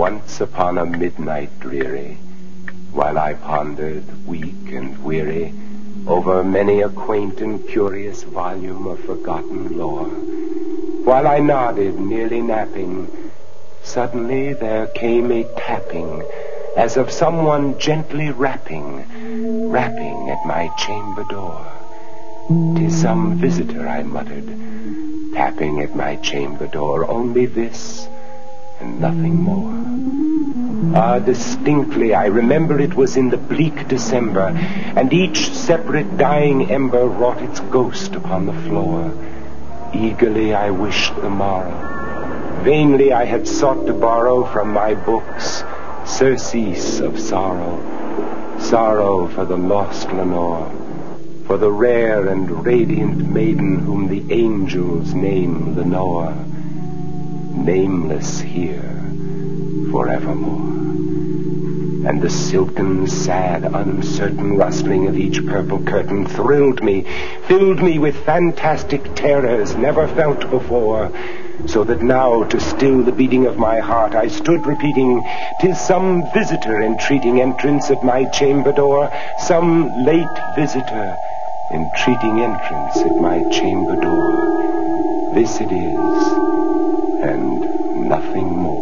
Once upon a midnight dreary, while I pondered, weak and weary, over many a quaint and curious volume of forgotten lore, while I nodded, nearly napping, suddenly there came a tapping, as of someone gently rapping at my chamber door. "'Tis some visitor," I muttered, tapping at my chamber door, only this, and nothing more. Distinctly I remember it was in the bleak December, and each separate dying ember wrought its ghost upon the floor. Eagerly I wished the morrow. Vainly I had sought to borrow from my books surcease of sorrow, sorrow for the lost Lenore, for the rare and radiant maiden whom the angels name Lenore, nameless here forevermore. And the silken, sad, uncertain rustling of each purple curtain thrilled me, filled me with fantastic terrors never felt before, so that now, to still the beating of my heart, I stood repeating, "'Tis some visitor entreating entrance at my chamber door, some late visitor entreating entrance at my chamber door. This it is, and nothing more."